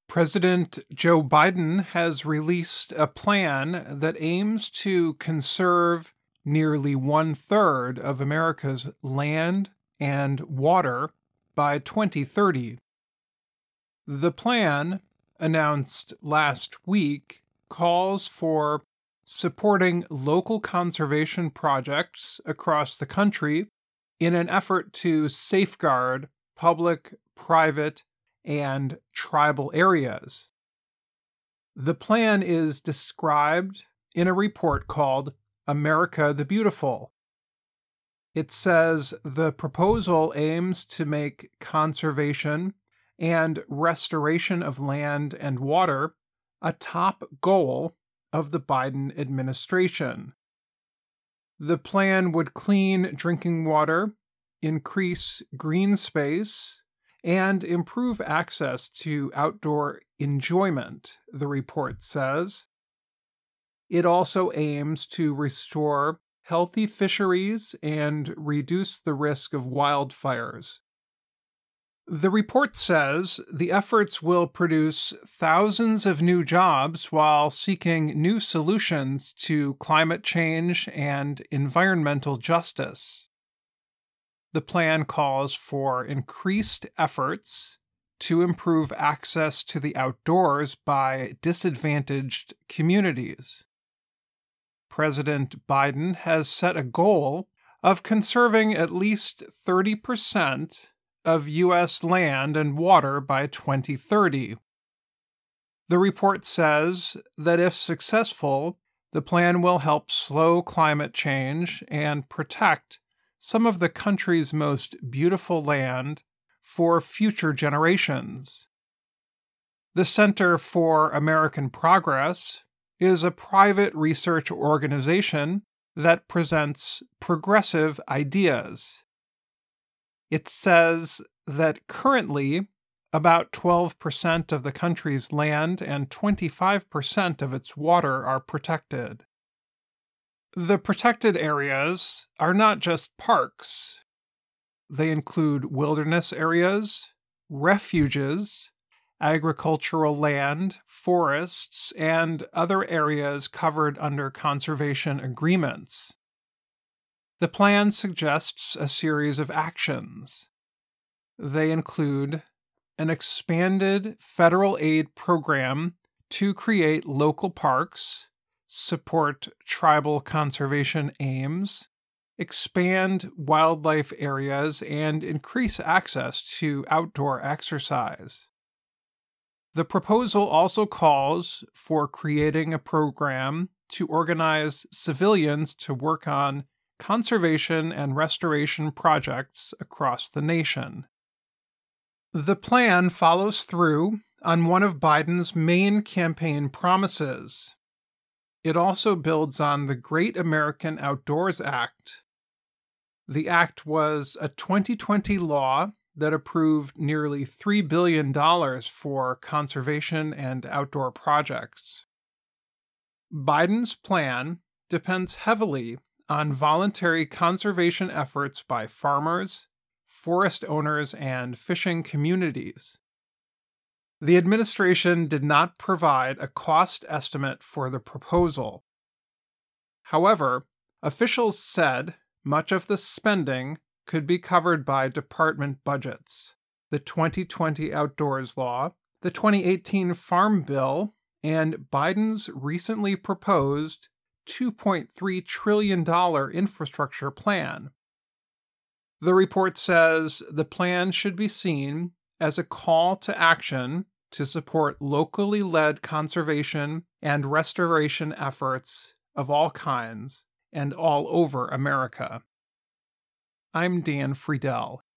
President Joe Biden has released a plan that aims to conserve nearly one-third of America's land and water by 2030. The plan, announced last week, calls for supporting local conservation projects across the country in an effort to safeguard public, private, and tribal areas. The plan is described in a report called America the Beautiful. It says the proposal aims to make conservation and restoration of land and water a top goal of the Biden administration. The plan would clean drinking water, increase green space, and improve access to outdoor enjoyment, the report says. It also aims to restore healthy fisheries and reduce the risk of wildfires. The report says the efforts will produce thousands of new jobs while seeking new solutions to climate change and environmental justice. The plan calls for increased efforts to improve access to the outdoors by disadvantaged communities. President Biden has set a goal of conserving at least 30% of U.S. land and water by 2030. The report says that if successful, the plan will help slow climate change and protect some of the country's most beautiful land for future generations. The Center for American Progress is a private research organization that presents progressive ideas. It says that currently about 12% of the country's land and 25% of its water are protected. The protected areas are not just parks. They include wilderness areas, refuges, agricultural land, forests, and other areas covered under conservation agreements. The plan suggests a series of actions. They include an expanded federal aid program to create local parks, support tribal conservation aims, expand wildlife areas, and increase access to outdoor exercise. The proposal also calls for creating a program to organize civilians to work on conservation and restoration projects across the nation. The plan follows through on one of Biden's main campaign promises. It also builds on the Great American Outdoors Act. The act was a 2020 law that approved nearly $3 billion for conservation and outdoor projects. Biden's plan depends heavily on voluntary conservation efforts by farmers, forest owners, and fishing communities. The administration did not provide a cost estimate for the proposal. However, officials said much of the spending could be covered by department budgets. The 2020 Outdoors Law, the 2018 Farm Bill, and Biden's recently proposed $2.3 trillion infrastructure plan. The report says the plan should be seen as a call to action to support locally led conservation and restoration efforts of all kinds and all over America. I'm Dan Friedel.